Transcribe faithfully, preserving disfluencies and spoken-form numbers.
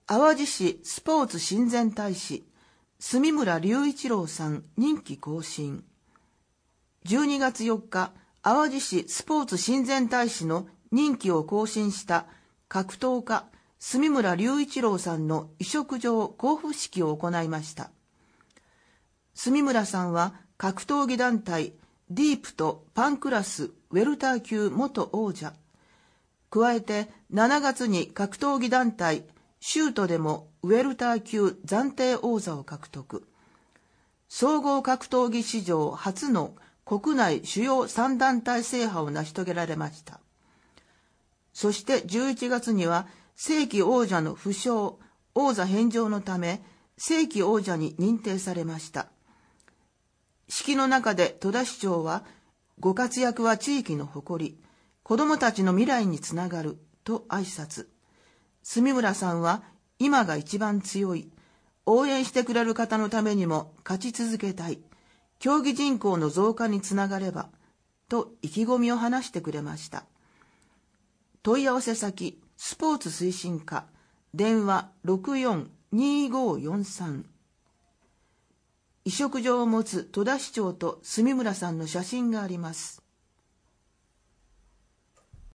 淡路市スポーツ親善大使、住村隆一郎さん任期更新。じゅうにがつよっか、淡路市スポーツ親善大使の任期を更新した格闘家、住村隆一郎さんの委嘱状交付式を行いました。住村さんは格闘技団体ディープとパンクラスウェルター級元王者。加えてしちがつに格闘技団体シュートでもウェルター級暫定王座を獲得。総合格闘技史上初の国内主要さん団体制覇を成し遂げられました。そしてじゅういちがつには正規王者の不肖、王座返上のため正規王者に認定されました。式の中で戸田市長は、ご活躍は地域の誇り、子どもたちの未来につながると挨拶。住村さんは、今が一番強い、応援してくれる方のためにも勝ち続けたい、競技人口の増加につながれば、と意気込みを話してくれました。問い合わせ先、スポーツ推進課、電話 ろくよんにーごーよんさん。委嘱状を持つ戸田市長と住村さんの写真があります。